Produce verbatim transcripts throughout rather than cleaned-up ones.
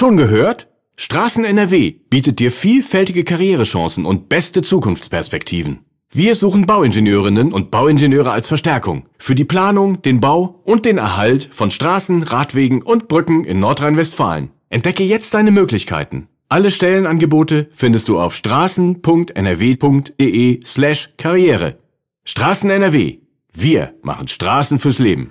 Schon gehört? Straßen N R W bietet dir vielfältige Karrierechancen und beste Zukunftsperspektiven. Wir suchen Bauingenieurinnen und Bauingenieure als Verstärkung für die Planung, den Bau und den Erhalt von Straßen, Radwegen und Brücken in Nordrhein-Westfalen. Entdecke jetzt deine Möglichkeiten. Alle Stellenangebote findest du auf straßen punkt n r w punkt d e slash karriere. Straßen N R W. Wir machen Straßen fürs Leben.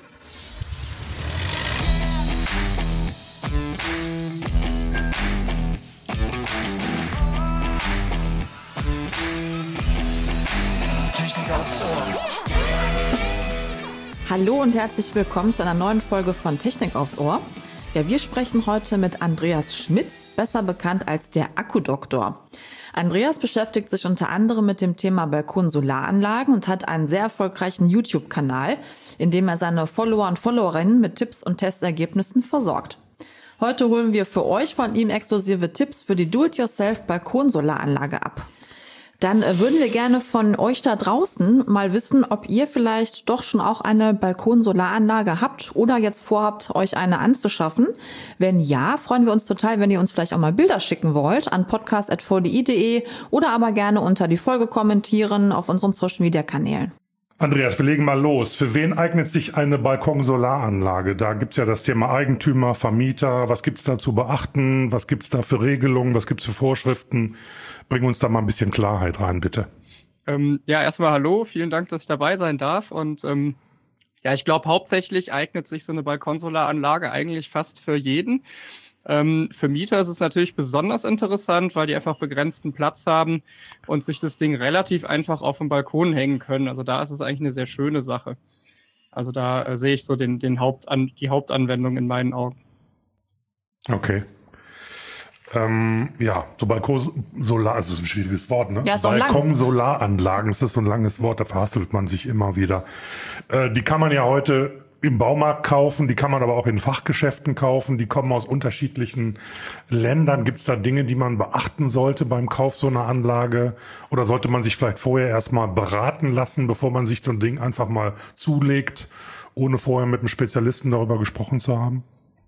Hallo und herzlich willkommen zu einer neuen Folge von Technik aufs Ohr. Ja, wir sprechen heute mit Andreas Schmitz, besser bekannt als der Akkudoktor. Andreas beschäftigt sich unter anderem mit dem Thema Balkon-Solaranlagen und hat einen sehr erfolgreichen YouTube-Kanal, in dem er seine Follower und Followerinnen mit Tipps und Testergebnissen versorgt. Heute holen wir für euch von ihm exklusive Tipps für die Do-it-yourself-Balkon-Solaranlage ab. Dann würden wir gerne von euch da draußen mal wissen, ob ihr vielleicht doch schon auch eine Balkon-Solaranlage habt oder jetzt vorhabt, euch eine anzuschaffen. Wenn ja, freuen wir uns total, wenn ihr uns vielleicht auch mal Bilder schicken wollt an podcast at v d i punkt d e oder aber gerne unter die Folge kommentieren auf unseren Social-Media-Kanälen. Andreas, wir legen mal los. Für wen eignet sich eine Balkon-Solaranlage? Da gibt's ja das Thema Eigentümer, Vermieter. Was gibt's da zu beachten? Was gibt's da für Regelungen? Was gibt's für Vorschriften? Bring uns da mal ein bisschen Klarheit rein, bitte. Ähm, ja, erstmal hallo. Vielen Dank, dass ich dabei sein darf. Und ähm, ja, ich glaube, hauptsächlich eignet sich so eine Balkonsolaranlage eigentlich fast für jeden. Ähm, für Mieter ist es natürlich besonders interessant, weil die einfach begrenzten Platz haben und sich das Ding relativ einfach auf dem Balkon hängen können. Also da ist es eigentlich eine sehr schöne Sache. Also da äh, sehe ich so den, den Hauptan- die Hauptanwendung in meinen Augen. Okay. Ähm, ja, so Balkon-Solar, also das ist ein schwieriges Wort, ne? Ja, ist auch lang. Balkon-Solaranlagen, das ist so ein langes Wort, da verhaspelt man sich immer wieder. Äh, die kann man ja heute im Baumarkt kaufen, die kann man aber auch in Fachgeschäften kaufen, die kommen aus unterschiedlichen Ländern. Gibt es da Dinge, die man beachten sollte beim Kauf so einer Anlage? Oder sollte man sich vielleicht vorher erstmal beraten lassen, bevor man sich so ein Ding einfach mal zulegt, ohne vorher mit einem Spezialisten darüber gesprochen zu haben?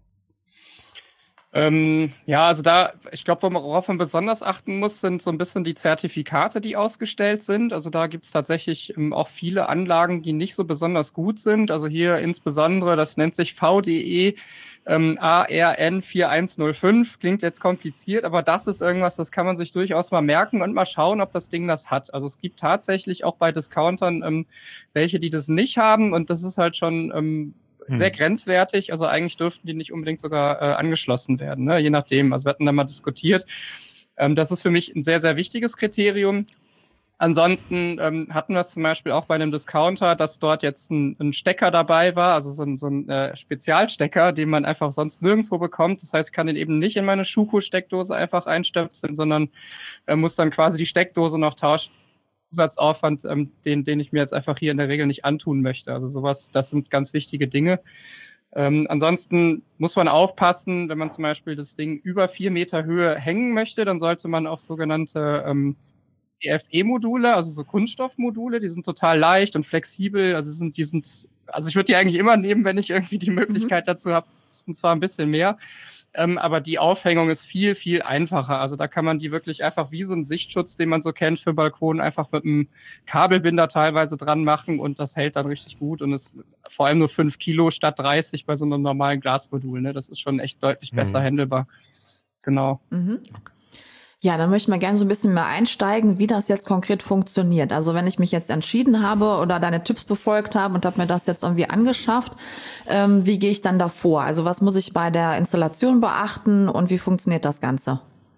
Ähm, ja, also da, ich glaube, worauf man besonders achten muss, sind so ein bisschen die Zertifikate, die ausgestellt sind. Also da gibt es tatsächlich ähm, auch viele Anlagen, die nicht so besonders gut sind. Also hier insbesondere, das nennt sich V D E ähm, A R N vier eins null fünf. Klingt jetzt kompliziert, aber das ist irgendwas, das kann man sich durchaus mal merken und mal schauen, ob das Ding das hat. Also es gibt tatsächlich auch bei Discountern ähm, welche, die das nicht haben, und das ist halt schon ähm, sehr grenzwertig, also eigentlich dürften die nicht unbedingt sogar äh, angeschlossen werden, ne? Je nachdem. Also wir hatten da mal diskutiert. Ähm, das ist für mich ein sehr, sehr wichtiges Kriterium. Ansonsten ähm, hatten wir es zum Beispiel auch bei einem Discounter, dass dort jetzt ein, ein Stecker dabei war, also so ein, so ein äh, Spezialstecker, den man einfach sonst nirgendwo bekommt. Das heißt, ich kann den eben nicht in meine Schuko-Steckdose einfach einstöpseln, sondern äh, muss dann quasi die Steckdose noch tauschen. Zusatzaufwand, ähm, den, den ich mir jetzt einfach hier in der Regel nicht antun möchte. Also sowas, das sind ganz wichtige Dinge. Ähm, ansonsten muss man aufpassen, wenn man zum Beispiel das Ding über vier Meter Höhe hängen möchte, dann sollte man auch sogenannte ähm, E F E-Module, also so Kunststoffmodule, die sind total leicht und flexibel. Also sind, die sind, also ich würde die eigentlich immer nehmen, wenn ich irgendwie die Möglichkeit mhm. dazu habe. Das sind zwar ein bisschen mehr. Ähm, aber die Aufhängung ist viel, viel einfacher. Also da kann man die wirklich einfach wie so einen Sichtschutz, den man so kennt für Balkon, einfach mit einem Kabelbinder teilweise dran machen, und das hält dann richtig gut und ist vor allem nur fünf Kilo statt dreißig bei so einem normalen Glasmodul. Ne? Das ist schon echt deutlich besser mhm. handelbar. Genau. Mhm. Ja, dann möchten wir gerne so ein bisschen mehr einsteigen, wie das jetzt konkret funktioniert. Also wenn ich mich jetzt entschieden habe oder deine Tipps befolgt habe und habe mir das jetzt irgendwie angeschafft, ähm, wie gehe ich dann davor? Also was muss ich bei der Installation beachten und wie funktioniert das Ganze?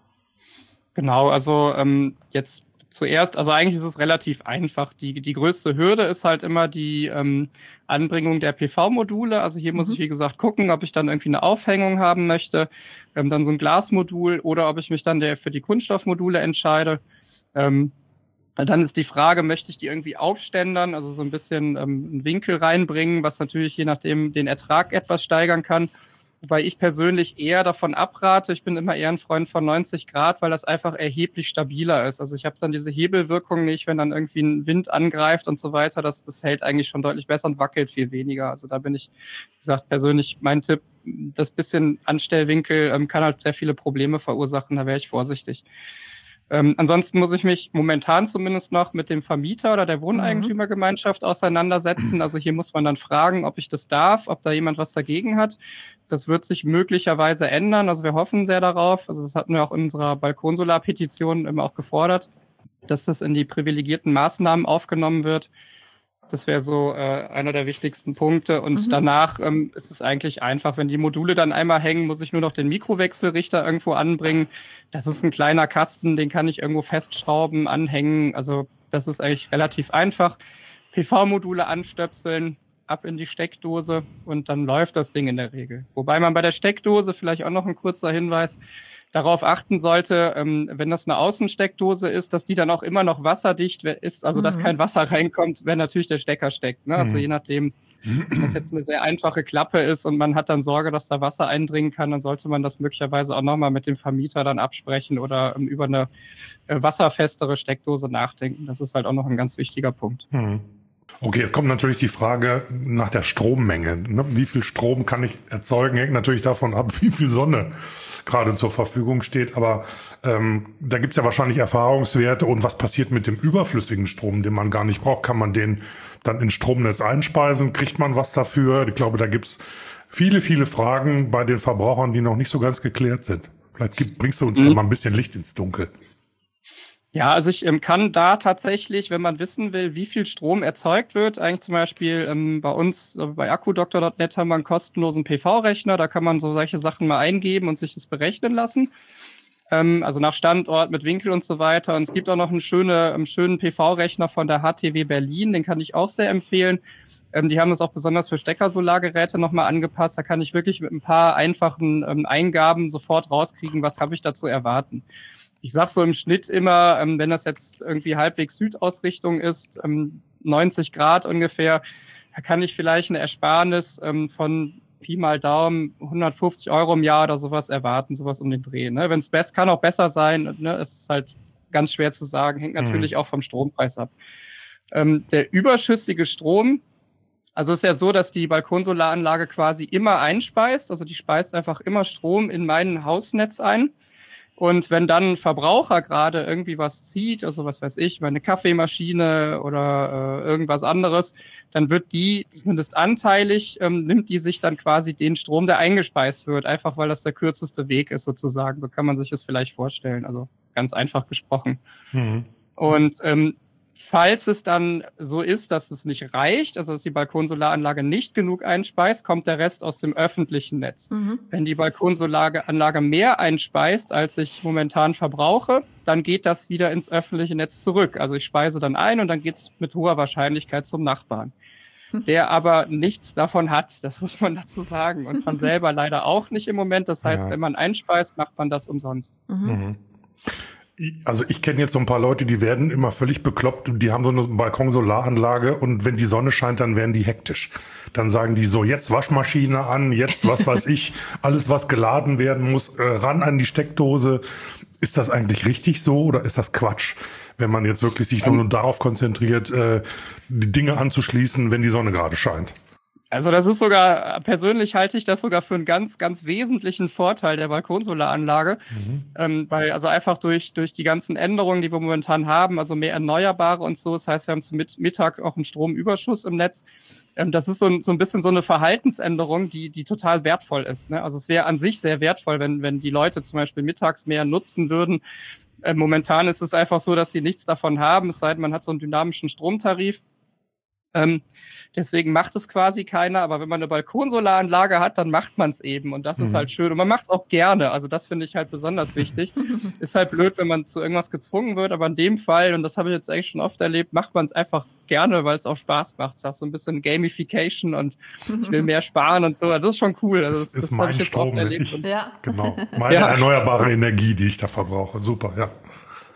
Genau, also ähm, jetzt zuerst, also eigentlich ist es relativ einfach. Die, die größte Hürde ist halt immer die ähm, Anbringung der P V-Module. Also hier muss mhm. ich, wie gesagt, gucken, ob ich dann irgendwie eine Aufhängung haben möchte, ähm, dann so ein Glasmodul, oder ob ich mich dann der für die Kunststoffmodule entscheide. Ähm, dann ist die Frage, möchte ich die irgendwie aufständern, also so ein bisschen ähm, einen Winkel reinbringen, was natürlich je nachdem den Ertrag etwas steigern kann. Wobei ich persönlich eher davon abrate. Ich bin immer eher ein Freund von neunzig Grad, weil das einfach erheblich stabiler ist. Also ich habe dann diese Hebelwirkung nicht, wenn dann irgendwie ein Wind angreift und so weiter. Das, das hält eigentlich schon deutlich besser und wackelt viel weniger. Also da bin ich, wie gesagt, persönlich mein Tipp, das bisschen Anstellwinkel ähm, kann halt sehr viele Probleme verursachen. Da wäre ich vorsichtig. Ähm, ansonsten muss ich mich momentan zumindest noch mit dem Vermieter oder der Wohneigentümergemeinschaft auseinandersetzen. Also hier muss man dann fragen, ob ich das darf, ob da jemand was dagegen hat. Das wird sich möglicherweise ändern. Also wir hoffen sehr darauf. Also das hatten wir auch in unserer Balkonsolar-Petition immer auch gefordert, dass das in die privilegierten Maßnahmen aufgenommen wird. Das wäre so äh, einer der wichtigsten Punkte. Und mhm. danach ähm, ist es eigentlich einfach. Wenn die Module dann einmal hängen, muss ich nur noch den Mikrowechselrichter irgendwo anbringen. Das ist ein kleiner Kasten, den kann ich irgendwo festschrauben, anhängen. Also das ist eigentlich relativ einfach. P V-Module anstöpseln, ab in die Steckdose und dann läuft das Ding in der Regel. Wobei man bei der Steckdose, vielleicht auch noch ein kurzer Hinweis, darauf achten sollte, ähm, wenn das eine Außensteckdose ist, dass die dann auch immer noch wasserdicht ist, also mhm. dass kein Wasser reinkommt, wenn natürlich der Stecker steckt. Ne? Also mhm. je nachdem, wenn das jetzt eine sehr einfache Klappe ist und man hat dann Sorge, dass da Wasser eindringen kann, dann sollte man das möglicherweise auch nochmal mit dem Vermieter dann absprechen oder ähm, über eine äh, wasserfestere Steckdose nachdenken. Das ist halt auch noch ein ganz wichtiger Punkt. Mhm. Okay, jetzt kommt natürlich die Frage nach der Strommenge. Wie viel Strom kann ich erzeugen? Hängt natürlich davon ab, wie viel Sonne gerade zur Verfügung steht. Aber ähm, da gibt's ja wahrscheinlich Erfahrungswerte. Und was passiert mit dem überflüssigen Strom, den man gar nicht braucht? Kann man den dann ins Stromnetz einspeisen? Kriegt man was dafür? Ich glaube, da gibt's viele, viele Fragen bei den Verbrauchern, die noch nicht so ganz geklärt sind. Vielleicht gibt, bringst du uns mhm. da mal ein bisschen Licht ins Dunkel. Ja, also ich ähm, kann da tatsächlich, wenn man wissen will, wie viel Strom erzeugt wird, eigentlich zum Beispiel ähm, bei uns, äh, bei Akkudoktor Punkt net haben wir einen kostenlosen P V-Rechner, da kann man so solche Sachen mal eingeben und sich das berechnen lassen. Ähm, also nach Standort mit Winkel und so weiter. Und es gibt auch noch einen, schöne, einen schönen P V-Rechner von der H T W Berlin, den kann ich auch sehr empfehlen. Ähm, die haben das auch besonders für Steckersolargeräte nochmal angepasst. Da kann ich wirklich mit ein paar einfachen ähm, Eingaben sofort rauskriegen, was habe ich da zu erwarten. Ich sage so im Schnitt immer, ähm, wenn das jetzt irgendwie halbwegs Südausrichtung ist, ähm, neunzig Grad ungefähr, da kann ich vielleicht eine Ersparnis ähm, von Pi mal Daumen hundertfünfzig Euro im Jahr oder sowas erwarten, sowas um den Dreh. Ne? Wenn es best, kann auch besser sein. Ne? Es ist halt ganz schwer zu sagen, hängt natürlich mhm. auch vom Strompreis ab. Ähm, der überschüssige Strom, also es ist ja so, dass die Balkonsolaranlage quasi immer einspeist, also die speist einfach immer Strom in mein Hausnetz ein. Und wenn dann ein Verbraucher gerade irgendwie was zieht, also was weiß ich, meine Kaffeemaschine oder äh, irgendwas anderes, dann wird die zumindest anteilig, ähm, nimmt die sich dann quasi den Strom, der eingespeist wird, einfach weil das der kürzeste Weg ist sozusagen. So kann man sich das vielleicht vorstellen, also ganz einfach gesprochen. Mhm. Und ähm, falls es dann so ist, dass es nicht reicht, also dass die Balkonsolaranlage nicht genug einspeist, kommt der Rest aus dem öffentlichen Netz. Mhm. Wenn die Balkonsolaranlage mehr einspeist, als ich momentan verbrauche, dann geht das wieder ins öffentliche Netz zurück. Also ich speise dann ein und dann geht es mit hoher Wahrscheinlichkeit zum Nachbarn, der aber nichts davon hat, das muss man dazu sagen. Und von selber leider auch nicht im Moment. Das heißt, ja. wenn man einspeist, macht man das umsonst. Mhm. Mhm. Also ich kenne jetzt so ein paar Leute, die werden immer völlig bekloppt und die haben so eine Balkonsolaranlage und wenn die Sonne scheint, dann werden die hektisch. Dann sagen die so, jetzt Waschmaschine an, jetzt was weiß ich, alles was geladen werden muss, äh, ran an die Steckdose. Ist das eigentlich richtig so oder ist das Quatsch, wenn man jetzt wirklich sich nur darauf konzentriert, äh, die Dinge anzuschließen, wenn die Sonne gerade scheint? Also das ist sogar, persönlich halte ich das sogar für einen ganz, ganz wesentlichen Vorteil der Balkonsolaranlage, mhm. ähm, weil also einfach durch durch die ganzen Änderungen, die wir momentan haben, also mehr Erneuerbare und so, das heißt, wir haben zum Mittag auch einen Stromüberschuss im Netz. Ähm, das ist so ein, so ein bisschen so eine Verhaltensänderung, die die total wertvoll ist. Ne? Also es wäre an sich sehr wertvoll, wenn wenn die Leute zum Beispiel mittags mehr nutzen würden. Äh, momentan ist es einfach so, dass sie nichts davon haben, es sei denn, man hat so einen dynamischen Stromtarif. Ähm, Deswegen macht es quasi keiner, aber wenn man eine Balkonsolaranlage hat, dann macht man es eben und das mhm. ist halt schön und man macht es auch gerne, also das finde ich halt besonders wichtig. Ist halt blöd, wenn man zu irgendwas gezwungen wird, aber in dem Fall, und das habe ich jetzt eigentlich schon oft erlebt, macht man es einfach gerne, weil es auch Spaß macht. Es ist so ein bisschen Gamification und ich will mehr sparen und so, das ist schon cool. Also das, das, das habe ich jetzt Strom, oft erlebt. Ich, ja. Genau, meine ja. erneuerbare Energie, die ich da verbrauche, super, ja.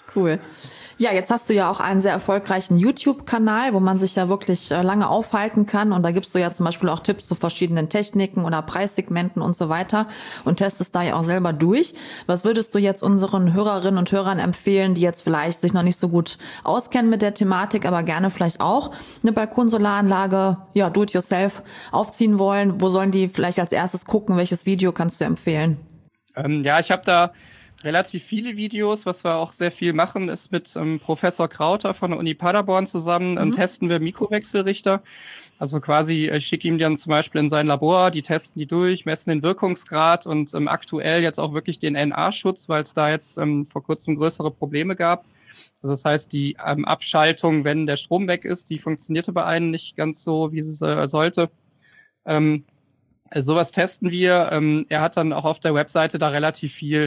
Cool. Ja, jetzt hast du ja auch einen sehr erfolgreichen YouTube-Kanal, wo man sich ja wirklich äh, lange aufhalten kann. Und da gibst du ja zum Beispiel auch Tipps zu verschiedenen Techniken oder Preissegmenten und so weiter und testest da ja auch selber durch. Was würdest du jetzt unseren Hörerinnen und Hörern empfehlen, die jetzt vielleicht sich noch nicht so gut auskennen mit der Thematik, aber gerne vielleicht auch eine Balkonsolaranlage, ja, do-it-yourself aufziehen wollen? Wo sollen die vielleicht als erstes gucken? Welches Video kannst du empfehlen? Ähm, ja, ich habe da relativ viele Videos. Was wir auch sehr viel machen, ist mit ähm, Professor Krauter von der Uni Paderborn zusammen, ähm, mhm. testen wir Mikrowechselrichter. Also quasi, ich schicke ihm dann zum Beispiel in sein Labor, die testen die durch, messen den Wirkungsgrad und ähm, aktuell jetzt auch wirklich den N A-Schutz, weil es da jetzt ähm, vor kurzem größere Probleme gab. Also das heißt, die ähm, Abschaltung, wenn der Strom weg ist, die funktionierte bei einem nicht ganz so, wie sie äh, sollte. Ähm, also sowas testen wir. Ähm, er hat dann auch auf der Webseite da relativ viel.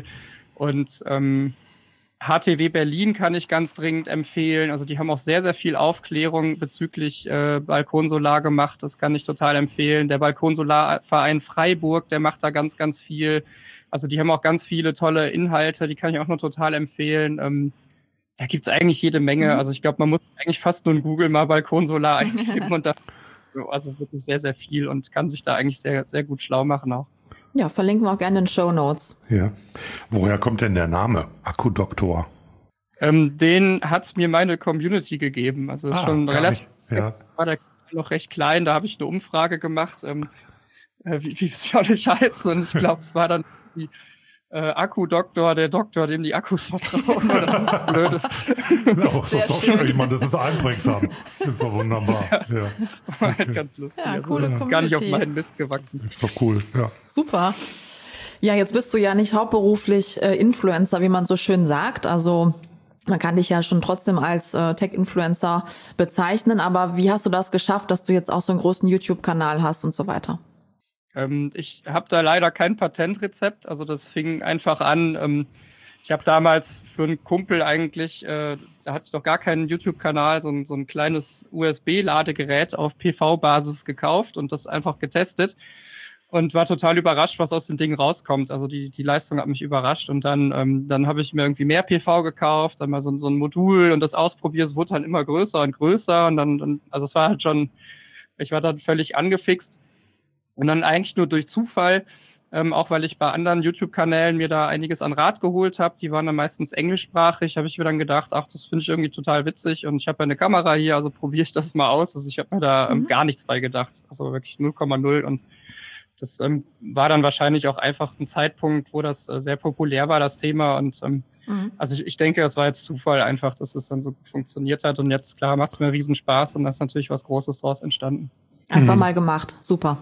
Und ähm, H T W Berlin kann ich ganz dringend empfehlen. Also die haben auch sehr, sehr viel Aufklärung bezüglich äh, Balkonsolar gemacht. Das kann ich total empfehlen. Der Balkonsolarverein Freiburg, der macht da ganz, ganz viel. Also die haben auch ganz viele tolle Inhalte. Die kann ich auch nur total empfehlen. Ähm, da gibt's eigentlich jede Menge. Also ich glaube, man muss eigentlich fast nur in Google mal Balkonsolar eingeben und da also wirklich sehr, sehr viel und kann sich da eigentlich sehr, sehr gut schlau machen auch. Ja, verlinken wir auch gerne in den Shownotes. Ja. Woher kommt denn der Name Akkudoktor? Ähm, den hat mir meine Community gegeben. Also ist ah, schon relativ, ja. war der noch recht klein. Da habe ich eine Umfrage gemacht, ähm, äh, wie, wie soll ich heißen? Und ich glaube, es war dann die äh, Akkudoktor, der Doktor, dem die Akkus vertrauen. Oder so blöd ist. Ja, so, so ich meine, das ist einprägsam. Das ist doch wunderbar. Ja, ja. War okay. halt ganz lustig. Ja, also, das ist gar nicht auf meinen Mist gewachsen. Ist doch cool, ja. Super. Ja, jetzt bist du ja nicht hauptberuflich äh, Influencer, wie man so schön sagt. Also man kann dich ja schon trotzdem als äh, Tech-Influencer bezeichnen. Aber wie hast du das geschafft, dass du jetzt auch so einen großen YouTube-Kanal hast und so weiter? Ähm, ich habe da leider kein Patentrezept. Also das fing einfach an. Ähm, ich habe damals für einen Kumpel eigentlich, äh, da hatte ich noch gar keinen YouTube-Kanal, so ein, so ein kleines U S B-Ladegerät auf P V-Basis gekauft und das einfach getestet. Und war total überrascht, was aus dem Ding rauskommt. Also die die Leistung hat mich überrascht. Und dann ähm, dann habe ich mir irgendwie mehr P V gekauft, dann mal so, so ein Modul und das ausprobiert. Es wurde dann immer größer und größer. Und dann, dann also es war halt schon, ich war dann völlig angefixt. Und dann eigentlich nur durch Zufall, ähm, auch weil ich bei anderen YouTube-Kanälen mir da einiges an Rat geholt habe. Die waren dann meistens englischsprachig. Habe ich mir dann gedacht, ach, das finde ich irgendwie total witzig. Und ich habe ja eine Kamera hier, also probiere ich das mal aus. Also ich habe mir da ähm, mhm. gar nichts bei gedacht. Also wirklich null Komma null. Und das ähm, war dann wahrscheinlich auch einfach ein Zeitpunkt, wo das äh, sehr populär war, das Thema. Und ähm, mhm. also ich, ich denke, das war jetzt Zufall einfach, dass es dann so gut funktioniert hat. Und jetzt, klar, macht es mir riesen Spaß und da ist natürlich was Großes draus entstanden. Einfach mhm. mal gemacht. Super.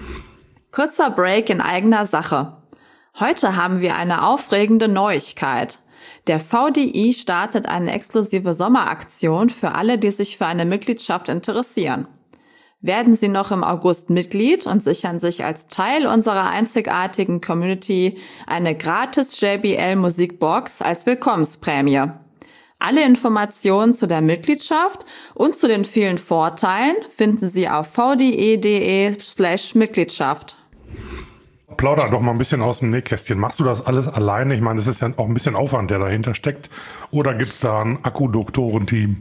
Kurzer Break in eigener Sache. Heute haben wir eine aufregende Neuigkeit. Der V D I startet eine exklusive Sommeraktion für alle, die sich für eine Mitgliedschaft interessieren. Werden Sie noch im August Mitglied und sichern sich als Teil unserer einzigartigen Community eine gratis J B L Musikbox als Willkommensprämie. Alle Informationen zu der Mitgliedschaft und zu den vielen Vorteilen finden Sie auf vde.de slash Mitgliedschaft. Plauder doch mal ein bisschen aus dem Nähkästchen. Machst du das alles alleine? Ich meine, es ist ja auch ein bisschen Aufwand, der dahinter steckt. Oder gibt es da ein Akkudoktoren-Team?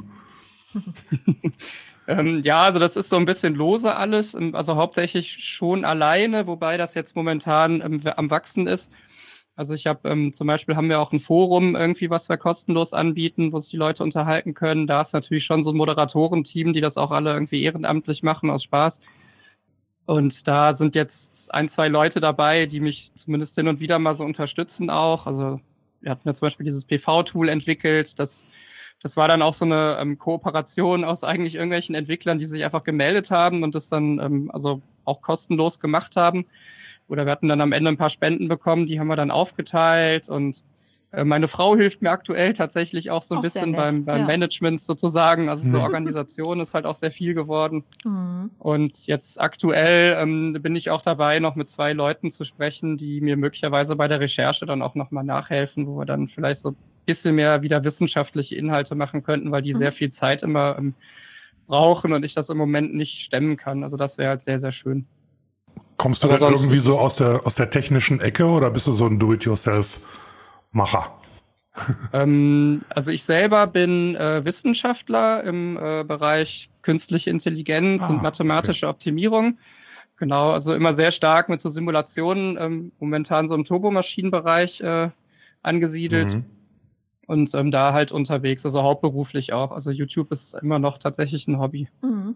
ähm, ja, also das ist so ein bisschen lose alles. Also hauptsächlich schon alleine, wobei das jetzt momentan ähm, am Wachsen ist. Also ich habe ähm, zum Beispiel haben wir auch ein Forum irgendwie, was wir kostenlos anbieten, wo sich die Leute unterhalten können. Da ist natürlich schon so ein Moderatorenteam, die das auch alle irgendwie ehrenamtlich machen aus Spaß. Und da sind jetzt ein, zwei Leute dabei, die mich zumindest hin und wieder mal so unterstützen auch. Also wir hatten ja zum Beispiel dieses P V-Tool entwickelt. Das, das war dann auch so eine ähm, Kooperation aus eigentlich irgendwelchen Entwicklern, die sich einfach gemeldet haben und das dann ähm, also auch kostenlos gemacht haben. Oder wir hatten dann am Ende ein paar Spenden bekommen, die haben wir dann aufgeteilt. Und äh, meine Frau hilft mir aktuell tatsächlich auch so ein auch bisschen beim, beim ja. Management sozusagen. Also so Organisation ist halt auch sehr viel geworden. Mhm. Und jetzt aktuell ähm, bin ich auch dabei, noch mit zwei Leuten zu sprechen, die mir möglicherweise bei der Recherche dann auch nochmal nachhelfen, wo wir dann vielleicht so ein bisschen mehr wieder wissenschaftliche Inhalte machen könnten, weil die mhm. sehr viel Zeit immer ähm, brauchen und ich das im Moment nicht stemmen kann. Also das wäre halt sehr, sehr schön. Kommst du denn irgendwie so aus der, aus der technischen Ecke oder bist du so ein Do-it-yourself-Macher? ähm, also ich selber bin äh, Wissenschaftler im äh, Bereich künstliche Intelligenz ah, und mathematische okay. Optimierung. Genau, also immer sehr stark mit so Simulationen, ähm, momentan so im Turbomaschinenbereich äh, angesiedelt. Mhm. Und ähm, da halt unterwegs, also hauptberuflich auch. Also YouTube ist immer noch tatsächlich ein Hobby. Mhm.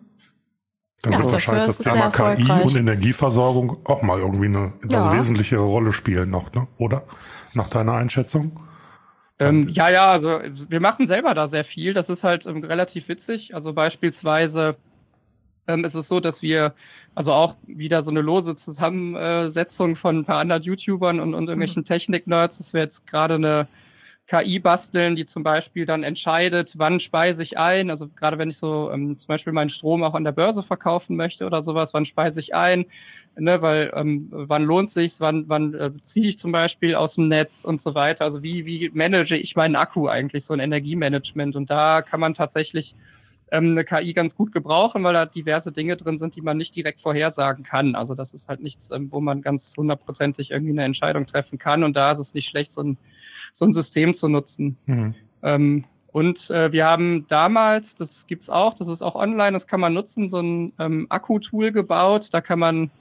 Dann ja, wird wahrscheinlich das Thema K I und Energieversorgung auch mal irgendwie eine etwas ja. wesentlichere Rolle spielen noch, ne? Oder? Nach deiner Einschätzung? Ähm, ja, ja, also wir machen selber da sehr viel. Das ist halt ähm, relativ witzig. Also beispielsweise ähm, ist es so, dass wir also auch wieder so eine lose Zusammensetzung von ein paar anderen YouTubern und, und irgendwelchen mhm. Technik-Nerds, dass wir jetzt gerade eine K I basteln, die zum Beispiel dann entscheidet, wann speise ich ein. Also gerade wenn ich so ähm, zum Beispiel meinen Strom auch an der Börse verkaufen möchte oder sowas, wann speise ich ein, ne, weil ähm, wann lohnt sich's, wann wann äh, ziehe ich zum Beispiel aus dem Netz und so weiter. Also wie wie manage ich meinen Akku eigentlich, so ein Energiemanagement. Und da kann man tatsächlich ähm, eine K I ganz gut gebrauchen, weil da diverse Dinge drin sind, die man nicht direkt vorhersagen kann. Also das ist halt nichts, ähm, wo man ganz hundertprozentig irgendwie eine Entscheidung treffen kann. Und da ist es nicht schlecht, so ein so ein System zu nutzen. Mhm. Ähm, und äh, wir haben damals, das gibt's auch, das ist auch online, das kann man nutzen, so ein ähm, Akku-Tool gebaut. Da kann man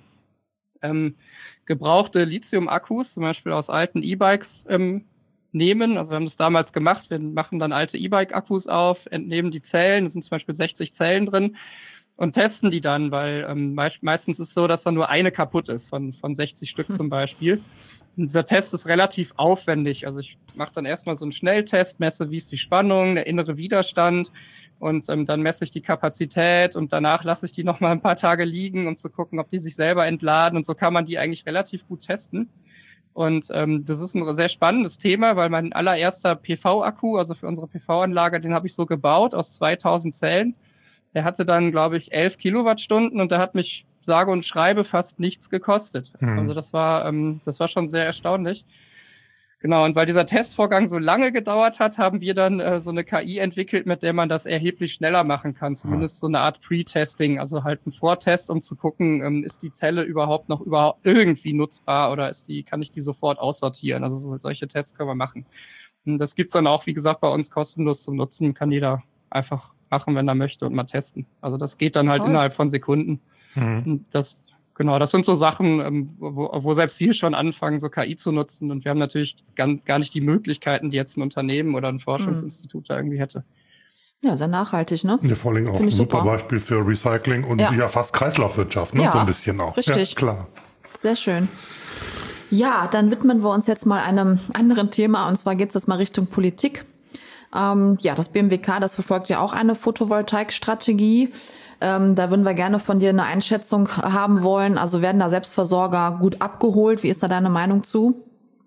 ähm, gebrauchte Lithium-Akkus, zum Beispiel aus alten E-Bikes, ähm, nehmen. Also wir haben das damals gemacht. Wir machen dann alte E-Bike-Akkus auf, entnehmen die Zellen, da sind zum Beispiel sechzig Zellen drin, und testen die dann, weil ähm, me- meistens ist es so, dass da nur eine kaputt ist, von, von sechzig Stück hm. zum Beispiel. Und dieser Test ist relativ aufwendig. Also ich mache dann erstmal so einen Schnelltest, messe, wie ist die Spannung, der innere Widerstand, und ähm, dann messe ich die Kapazität, und danach lasse ich die noch mal ein paar Tage liegen, um zu gucken, ob die sich selber entladen, und so kann man die eigentlich relativ gut testen. Und ähm, das ist ein sehr spannendes Thema, weil mein allererster P V-Akku, also für unsere P V-Anlage, den habe ich so gebaut aus zweitausend Zellen. Der hatte dann, glaube ich, elf Kilowattstunden, und der hat mich sage und schreibe fast nichts gekostet. Mhm. Also das war, ähm, das war schon sehr erstaunlich. Genau, und weil dieser Testvorgang so lange gedauert hat, haben wir dann äh, so eine K I entwickelt, mit der man das erheblich schneller machen kann. Zumindest so eine Art Pre-Testing, also halt ein Vortest, um zu gucken, ähm, ist die Zelle überhaupt noch überhaupt irgendwie nutzbar, oder ist die, kann ich die sofort aussortieren? Also so, solche Tests können wir machen. Und das gibt's dann auch, wie gesagt, bei uns kostenlos zum Nutzen, kann jeder einfach machen, wenn er möchte, und mal testen. Also das geht dann halt Toll. innerhalb von Sekunden. Mhm. Das, genau, das sind so Sachen, wo, wo selbst wir schon anfangen, so K I zu nutzen. Und wir haben natürlich gar, gar nicht die Möglichkeiten, die jetzt ein Unternehmen oder ein Forschungsinstitut mhm. da irgendwie hätte. Ja, sehr nachhaltig, ne? Ja, vor allem auch ein super Beispiel für Recycling und ja, ja fast Kreislaufwirtschaft, ne? Ja, so ein bisschen auch. Richtig. Ja, klar. Sehr schön. Ja, dann widmen wir uns jetzt mal einem anderen Thema, und zwar geht es jetzt mal Richtung Politik. Ähm, ja, das B M W K, das verfolgt ja auch eine Photovoltaikstrategie. Ähm, da würden wir gerne von dir eine Einschätzung haben wollen. Also werden da Selbstversorger gut abgeholt? Wie ist da deine Meinung zu?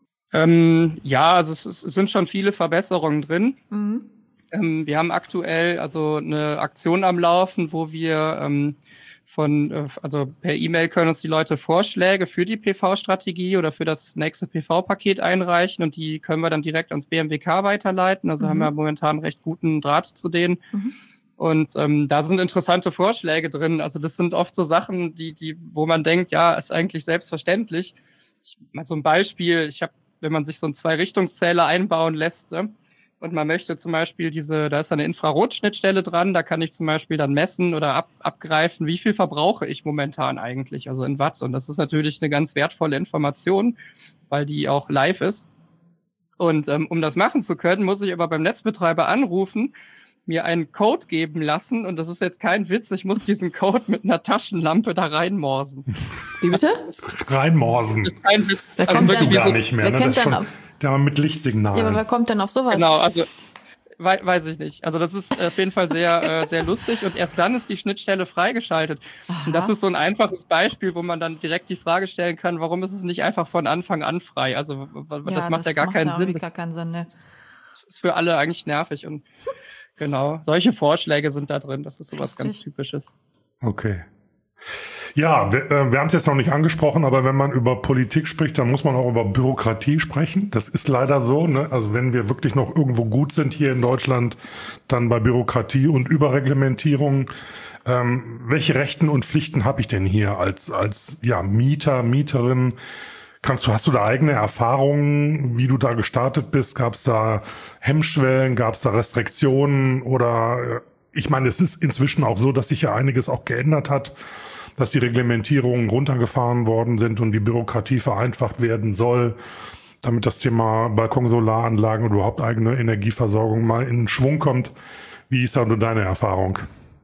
Ähm, ja, also es, es sind schon viele Verbesserungen drin. Mhm. Ähm, wir haben aktuell also eine Aktion am Laufen, wo wir ähm, von, also per E-Mail können uns die Leute Vorschläge für die P V-Strategie oder für das nächste P V-Paket einreichen, und die können wir dann direkt ans B M W K weiterleiten. Also mhm. haben wir momentan recht guten Draht zu denen. Mhm. Und ähm, da sind interessante Vorschläge drin. Also das sind oft so Sachen, die, die, wo man denkt, ja, ist eigentlich selbstverständlich. Ich, mal so ein Beispiel, ich habe, wenn man sich so einen Zwei-Richtungszähler einbauen lässt, ne, und man möchte zum Beispiel diese, da ist eine Infrarotschnittstelle dran, da kann ich zum Beispiel dann messen oder ab, abgreifen, wie viel verbrauche ich momentan eigentlich, also in Watt. Und das ist natürlich eine ganz wertvolle Information, weil die auch live ist. Und ähm, um das machen zu können, muss ich aber beim Netzbetreiber anrufen, mir einen Code geben lassen, und das ist jetzt kein Witz, ich muss diesen Code mit einer Taschenlampe da reinmorsen. Wie bitte? Reinmorsen. Das ist kein Witz. Das also kannst du gar so, nicht mehr, ne? Das ist schon, der mit Lichtsignalen. Ja, aber wer kommt denn auf sowas? Genau, also we- weiß ich nicht. Also das ist auf jeden Fall sehr, äh, sehr lustig, und erst dann ist die Schnittstelle freigeschaltet. Aha. Und das ist so ein einfaches Beispiel, wo man dann direkt die Frage stellen kann, warum ist es nicht einfach von Anfang an frei? Also das ja, macht das ja gar macht keinen ja Sinn. Gar keinen Sinn, ne? Das ist für alle eigentlich nervig, und genau, solche Vorschläge sind da drin. Das ist sowas Lustig. ganz Typisches. Okay. Ja, wir, äh, wir haben es jetzt noch nicht angesprochen, aber wenn man über Politik spricht, dann muss man auch über Bürokratie sprechen. Das ist leider so, ne? Also wenn wir wirklich noch irgendwo gut sind hier in Deutschland, dann bei Bürokratie und Überreglementierung. Ähm, welche Rechten und Pflichten habe ich denn hier als als ja Mieter, Mieterin? Kannst du, hast du da eigene Erfahrungen, wie du da gestartet bist? Gab es da Hemmschwellen, gab es da Restriktionen oder, ich meine, es ist inzwischen auch so, dass sich ja einiges auch geändert hat, dass die Reglementierungen runtergefahren worden sind und die Bürokratie vereinfacht werden soll, damit das Thema Balkonsolaranlagen und überhaupt eigene Energieversorgung mal in Schwung kommt. Wie ist da nur deine Erfahrung?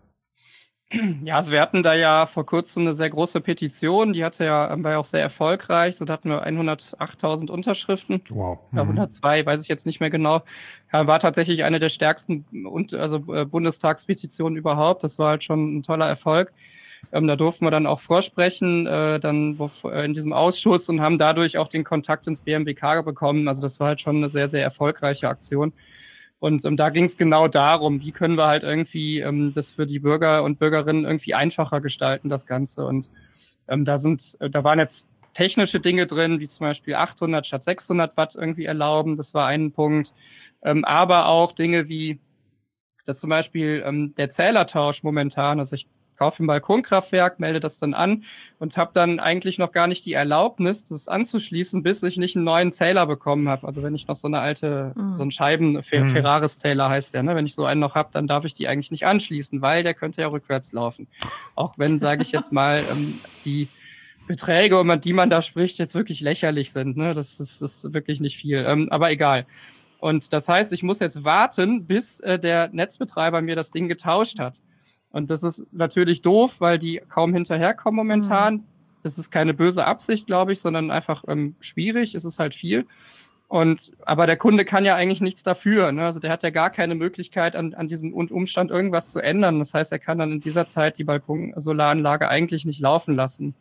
Ja, also wir hatten da ja vor kurzem eine sehr große Petition, die hatte ja, war ja auch sehr erfolgreich, so da hatten wir hundertachttausend Unterschriften. Wow. Mhm. Ja, hundertzwei, weiß ich jetzt nicht mehr genau. Ja, war tatsächlich eine der stärksten und also äh, Bundestagspetitionen überhaupt. Das war halt schon ein toller Erfolg. Ähm, da durften wir dann auch vorsprechen, äh, dann wo, äh, in diesem Ausschuss und haben dadurch auch den Kontakt ins B M W K bekommen. Also das war halt schon eine sehr, sehr erfolgreiche Aktion. Und ähm, da ging es genau darum, wie können wir halt irgendwie ähm, das für die Bürger und Bürgerinnen irgendwie einfacher gestalten, das Ganze. Und ähm, da sind, äh, da waren jetzt technische Dinge drin, wie zum Beispiel achthundert statt sechshundert Watt irgendwie erlauben. Das war ein Punkt. Ähm, aber auch Dinge wie, dass zum Beispiel ähm, der Zählertausch momentan, also ich kaufe ein Balkonkraftwerk, melde das dann an und habe dann eigentlich noch gar nicht die Erlaubnis, das anzuschließen, bis ich nicht einen neuen Zähler bekommen habe. Also wenn ich noch so eine alte, mhm. so einen Scheiben, Fer- mhm. Ferraris-Zähler heißt der, ne? Wenn ich so einen noch habe, dann darf ich die eigentlich nicht anschließen, weil der könnte ja rückwärts laufen. Auch wenn, sage ich jetzt mal, ähm, die Beträge, um die man da spricht, jetzt wirklich lächerlich sind. Ne? Das, das, das ist wirklich nicht viel, ähm, aber egal. Und das heißt, ich muss jetzt warten, bis äh, der Netzbetreiber mir das Ding getauscht hat. Und das ist natürlich doof, weil die kaum hinterherkommen momentan. Mhm. Das ist keine böse Absicht, glaube ich, sondern einfach ähm, schwierig. Es ist halt viel. Und aber der Kunde kann ja eigentlich nichts dafür. Ne? Also der hat ja gar keine Möglichkeit, an, an diesem Umstand irgendwas zu ändern. Das heißt, er kann dann in dieser Zeit die Balkonsolaranlage eigentlich nicht laufen lassen.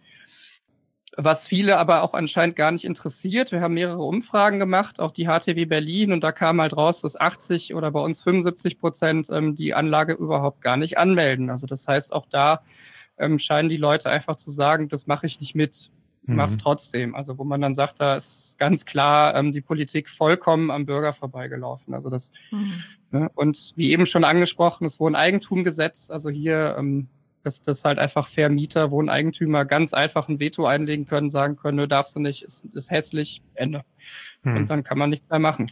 Was viele aber auch anscheinend gar nicht interessiert. Wir haben mehrere Umfragen gemacht, auch die H T W Berlin, und da kam halt raus, dass achtzig oder bei uns fünfundsiebzig Prozent ähm, die Anlage überhaupt gar nicht anmelden. Also das heißt, auch da ähm, scheinen die Leute einfach zu sagen, das mache ich nicht mit, ich mache es mhm. trotzdem. Also wo man dann sagt, da ist ganz klar ähm, die Politik vollkommen am Bürger vorbeigelaufen. Also das mhm. ne? Und wie eben schon angesprochen, das Wohneigentumgesetz, also hier ähm, dass das halt einfach Vermieter, Wohneigentümer ganz einfach ein Veto einlegen können, sagen können, nö, darfst du nicht, ist, ist hässlich, Ende. Hm. Und dann kann man nichts mehr machen.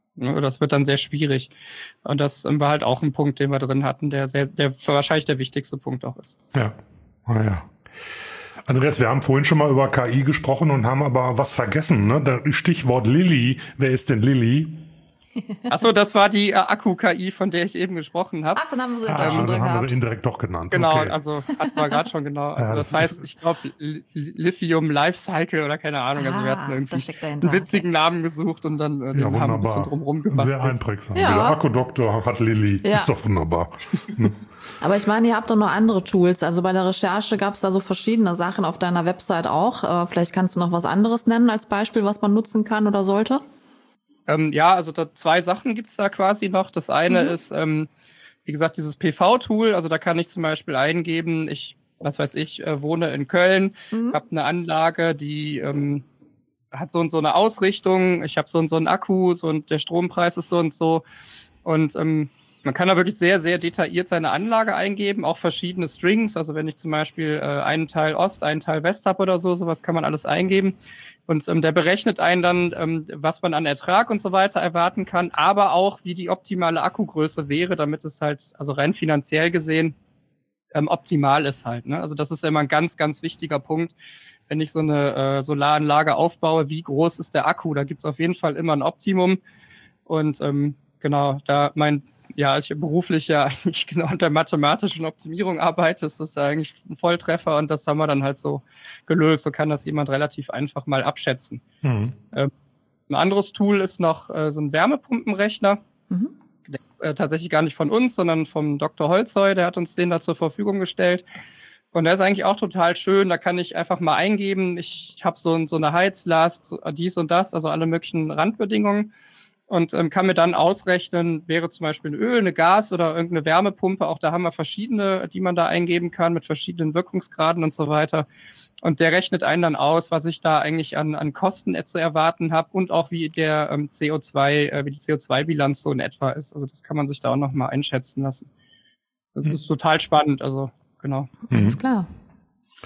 Das wird dann sehr schwierig. Und das war halt auch ein Punkt, den wir drin hatten, der sehr, der wahrscheinlich der wichtigste Punkt auch ist. Ja, ah, ja. Andreas, wir haben vorhin schon mal über K I gesprochen und haben aber was vergessen, ne? Das Stichwort Lilly. Wer ist denn Lilly? Achso, das war die äh, Akku-K I, von der ich eben gesprochen habe. Ach, dann haben wir sie ah, ah, schon drin haben gehabt. wir sie indirekt doch genannt. Genau, okay. Also hatten wir gerade schon genau. Also ja, das, das heißt, ich glaube, Lithium Lifecycle oder keine Ahnung. Ah, also wir hatten irgendwie einen witzigen okay. Namen gesucht und dann äh, den ja, haben ein bisschen drumherum gebastelt. Sehr einprägsam. Ja. Der Akkudoktor hat Lilly. Ja. Ist doch wunderbar. Aber ich meine, ihr habt doch noch andere Tools. Also bei der Recherche gab es da so verschiedene Sachen auf deiner Website auch. Äh, vielleicht kannst du noch was anderes nennen als Beispiel, was man nutzen kann oder sollte? Ähm, ja, also da zwei Sachen gibt's da quasi noch. Das eine mhm. ist, ähm, wie gesagt, dieses P V-Tool. Also da kann ich zum Beispiel eingeben, ich, was weiß ich, äh, wohne in Köln, mhm. habe eine Anlage, die ähm, hat so und so eine Ausrichtung. Ich habe so und so einen Akku, so und der Strompreis ist so und so. Und ähm, man kann da wirklich sehr, sehr detailliert seine Anlage eingeben, auch verschiedene Strings. Also wenn ich zum Beispiel äh, einen Teil Ost, einen Teil West habe oder so, sowas kann man alles eingeben. Und ähm, der berechnet einen dann, ähm, was man an Ertrag und so weiter erwarten kann, aber auch, wie die optimale Akkugröße wäre, damit es halt, also rein finanziell gesehen, ähm, optimal ist halt. Ne? Also das ist immer ein ganz, ganz wichtiger Punkt, wenn ich so eine äh, Solaranlage aufbaue, wie groß ist der Akku? Da gibt's auf jeden Fall immer ein Optimum. Und ähm, genau, da mein ja, als ich beruflich ja eigentlich genau an der mathematischen Optimierung arbeite, ist das ja eigentlich ein Volltreffer und das haben wir dann halt so gelöst. So kann das jemand relativ einfach mal abschätzen. Mhm. Ähm, ein anderes Tool ist noch äh, so ein Wärmepumpenrechner. Mhm. Der ist äh, tatsächlich gar nicht von uns, sondern vom Doktor Holzoy, der hat uns den da zur Verfügung gestellt. Und der ist eigentlich auch total schön. Da kann ich einfach mal eingeben, ich habe so, so eine Heizlast, so dies und das, also alle möglichen Randbedingungen. Und ähm, kann mir dann ausrechnen, wäre zum Beispiel ein Öl, eine Gas oder irgendeine Wärmepumpe. Auch da haben wir verschiedene, die man da eingeben kann mit verschiedenen Wirkungsgraden und so weiter. Und der rechnet einen dann aus, was ich da eigentlich an, an Kosten zu erwarten habe und auch wie der ähm, C O zwei, äh, wie die C O zwei Bilanz so in etwa ist. Also das kann man sich da auch nochmal einschätzen lassen. Das ist mhm. total spannend, also genau. Alles klar.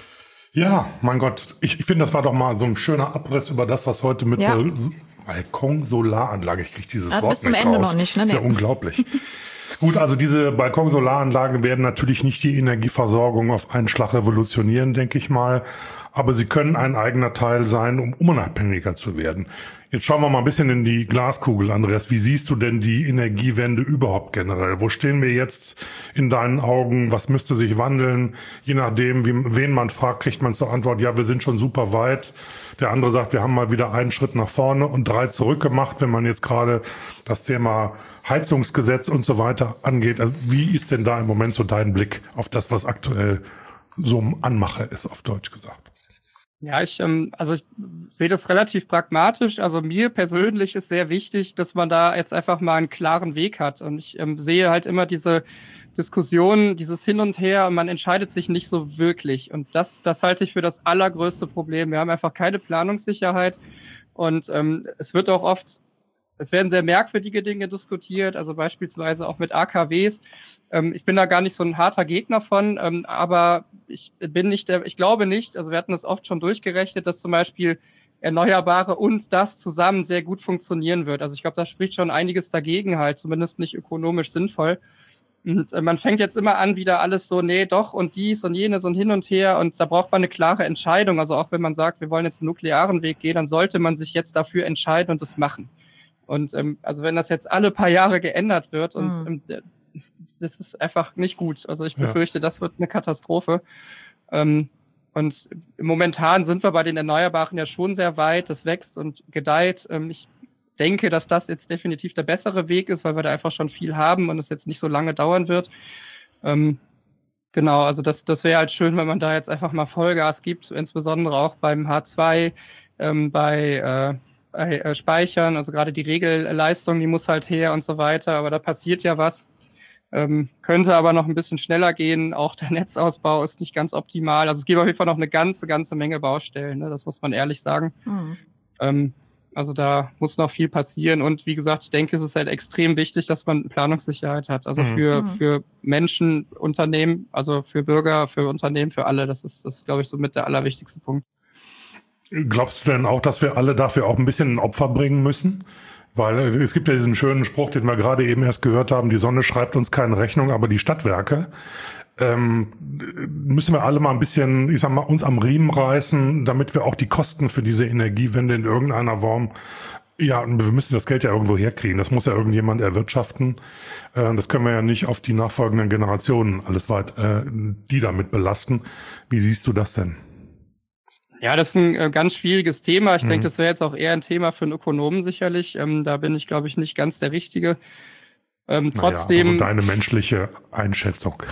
Ja, mein Gott, ich, ich finde, das war doch mal so ein schöner Abriss über das, was heute mit Ja. Balkonsolaranlage, ich kriege dieses Ah, Wort bis zum nicht Ende raus. noch nicht, ne? Ist ja Nee. unglaublich. Gut, also diese Balkonsolaranlagen werden natürlich nicht die Energieversorgung auf einen Schlag revolutionieren, denke ich mal. Aber sie können ein eigener Teil sein, um unabhängiger zu werden. Jetzt schauen wir mal ein bisschen in die Glaskugel, Andreas. Wie siehst du denn die Energiewende überhaupt generell? Wo stehen wir jetzt in deinen Augen? Was müsste sich wandeln? Je nachdem, wie, wen man fragt, kriegt man zur Antwort, ja, wir sind schon super weit. Der andere sagt, wir haben mal wieder einen Schritt nach vorne und drei zurück gemacht, wenn man jetzt gerade das Thema Heizungsgesetz und so weiter angeht. Also wie ist denn da im Moment so dein Blick auf das, was aktuell so Anmache ist, auf Deutsch gesagt? Ja, ich, ähm, also ich sehe das relativ pragmatisch. Also mir persönlich ist sehr wichtig, dass man da jetzt einfach mal einen klaren Weg hat. Und ich ähm, sehe halt immer diese Diskussion, dieses Hin und Her, und man entscheidet sich nicht so wirklich. Und das, das halte ich für das allergrößte Problem. Wir haben einfach keine Planungssicherheit. Und ähm, es wird auch oft, es werden sehr merkwürdige Dinge diskutiert, also beispielsweise auch mit A K Ws. Ähm, ich bin da gar nicht so ein harter Gegner von, ähm, aber ich bin nicht der, ich glaube nicht, also wir hatten das oft schon durchgerechnet, dass zum Beispiel Erneuerbare und das zusammen sehr gut funktionieren wird. Also ich glaube, da spricht schon einiges dagegen halt, zumindest nicht ökonomisch sinnvoll. Und äh, man fängt jetzt immer an, wieder alles so, nee, doch und dies und jenes und hin und her, und da braucht man eine klare Entscheidung. Also auch wenn man sagt, wir wollen jetzt den nuklearen Weg gehen, dann sollte man sich jetzt dafür entscheiden und das machen. Und ähm, also wenn das jetzt alle paar Jahre geändert wird, und Mhm. ähm, das ist einfach nicht gut. Also ich Ja. befürchte, das wird eine Katastrophe. Ähm, und momentan sind wir bei den Erneuerbaren ja schon sehr weit. Das wächst und gedeiht. Ähm, ich denke, dass das jetzt definitiv der bessere Weg ist, weil wir da einfach schon viel haben und es jetzt nicht so lange dauern wird. Ähm, genau, also das, das wäre halt schön, wenn man da jetzt einfach mal Vollgas gibt, insbesondere auch beim H zwei, ähm, bei äh, bei äh, Speichern, also gerade die Regelleistung, die muss halt her und so weiter, aber da passiert ja was. Ähm, könnte aber noch ein bisschen schneller gehen. Auch der Netzausbau ist nicht ganz optimal. Also es gibt auf jeden Fall noch eine ganze, ganze Menge Baustellen, ne? Das muss man ehrlich sagen. Mhm. Ähm, also da muss noch viel passieren. Und wie gesagt, ich denke, es ist halt extrem wichtig, dass man Planungssicherheit hat. Also Mhm. für, Mhm. für Menschen, Unternehmen, also für Bürger, für Unternehmen, für alle. Das ist, das ist, glaube ich, so mit der allerwichtigste Punkt. Glaubst du denn auch, dass wir alle dafür auch ein bisschen ein Opfer bringen müssen? Weil äh, es gibt ja diesen schönen Spruch, den wir gerade eben erst gehört haben, die Sonne schreibt uns keine Rechnung, aber die Stadtwerke. Ähm, müssen wir alle mal ein bisschen, ich sag mal, uns am Riemen reißen, damit wir auch die Kosten für diese Energiewende in irgendeiner Form, ja, wir müssen das Geld ja irgendwo herkriegen. Das muss ja irgendjemand erwirtschaften. Äh, das können wir ja nicht auf die nachfolgenden Generationen alles weit, äh, die damit belasten. Wie siehst du das denn? Ja, das ist ein äh, ganz schwieriges Thema. Ich Mhm. denke, das wäre jetzt auch eher ein Thema für einen Ökonomen sicherlich. Ähm, da bin ich, glaube ich, nicht ganz der Richtige. Ähm, trotzdem, Naja, also deine menschliche Einschätzung.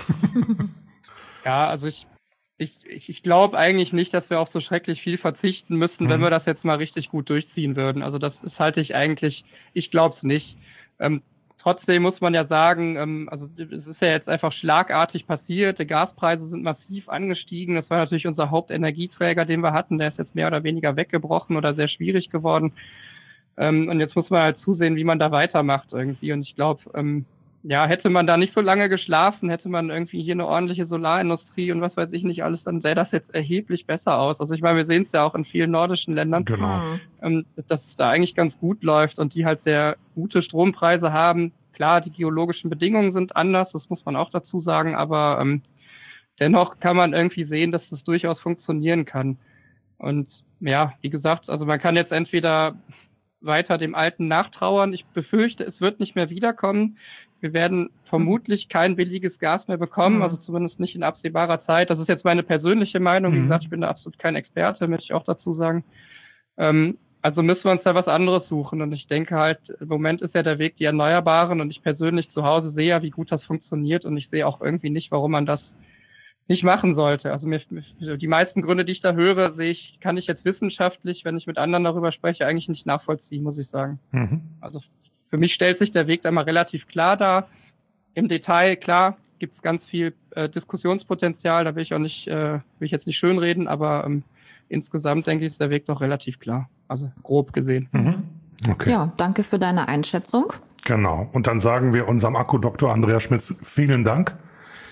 ja, also ich, ich, ich, ich glaube eigentlich nicht, dass wir auf so schrecklich viel verzichten müssten, wenn Mhm. wir das jetzt mal richtig gut durchziehen würden. Also das ist halte ich eigentlich, ich glaube es nicht. Ähm, Trotzdem muss man ja sagen, ähm, also es ist ja jetzt einfach schlagartig passiert. Die Gaspreise sind massiv angestiegen. Das war natürlich unser Hauptenergieträger, den wir hatten. Der ist jetzt mehr oder weniger weggebrochen oder sehr schwierig geworden. Ähm, und jetzt muss man halt zusehen, wie man da weitermacht irgendwie. Und ich glaube, ähm, ja, hätte man da nicht so lange geschlafen, hätte man irgendwie hier eine ordentliche Solarindustrie und was weiß ich nicht alles, dann sähe das jetzt erheblich besser aus. Also ich meine, wir sehen es ja auch in vielen nordischen Ländern, Genau. Mhm. ähm, dass es da eigentlich ganz gut läuft und die halt sehr gute Strompreise haben. Klar, die geologischen Bedingungen sind anders, das muss man auch dazu sagen, aber ähm, dennoch kann man irgendwie sehen, dass das durchaus funktionieren kann. Und ja, wie gesagt, also man kann jetzt entweder weiter dem Alten nachtrauern. Ich befürchte, es wird nicht mehr wiederkommen. Wir werden vermutlich kein billiges Gas mehr bekommen, Mhm. also zumindest nicht in absehbarer Zeit. Das ist jetzt meine persönliche Meinung. Wie Mhm. gesagt, ich bin da absolut kein Experte, möchte ich auch dazu sagen. Ähm, also müssen wir uns da was anderes suchen. Und ich denke halt, im Moment ist ja der Weg die Erneuerbaren. Und ich persönlich zu Hause sehe ja, wie gut das funktioniert. Und ich sehe auch irgendwie nicht, warum man das nicht machen sollte. Also mir, die meisten Gründe, die ich da höre, sehe ich, kann ich jetzt wissenschaftlich, wenn ich mit anderen darüber spreche, eigentlich nicht nachvollziehen, muss ich sagen. Mhm. Also für mich stellt sich der Weg da mal relativ klar dar. Im Detail, klar, gibt es ganz viel äh, Diskussionspotenzial, da will ich auch nicht, äh, will ich jetzt nicht schönreden, aber ähm, insgesamt denke ich, ist der Weg doch relativ klar. Also grob gesehen. Mhm. Okay. Ja, danke für deine Einschätzung. Genau. Und dann sagen wir unserem Akkudoktor Andreas Schmitz vielen Dank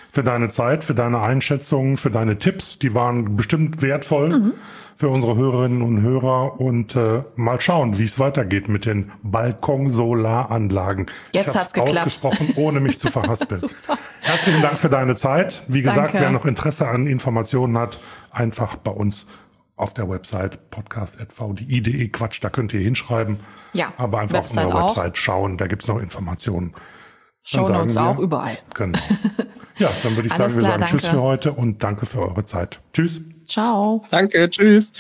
für deine Zeit, für deine Einschätzungen, für deine Tipps. Die waren bestimmt wertvoll mhm. für unsere Hörerinnen und Hörer. Und äh, mal schauen, wie es weitergeht mit den Balkonsolaranlagen. Jetzt ich hat's geklappt. Ausgesprochen, ohne mich zu verhaspeln. Herzlichen Dank für deine Zeit. Wie gesagt, Danke. wer noch Interesse an Informationen hat, einfach bei uns auf der Website podcast punkt v d i punkt d e. Quatsch, da könnt ihr hinschreiben. Ja, aber einfach Website auf unserer auch. Website schauen, da gibt's noch Informationen. Dann Shownotes sagen wir- auch überall. Genau. Ja, dann würde ich Alles sagen, wir klar, sagen Tschüss danke. für heute und danke für eure Zeit. Tschüss. Ciao. Danke, tschüss.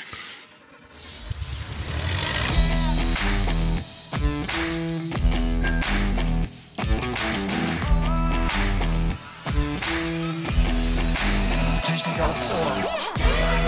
Technik aufs Ohr.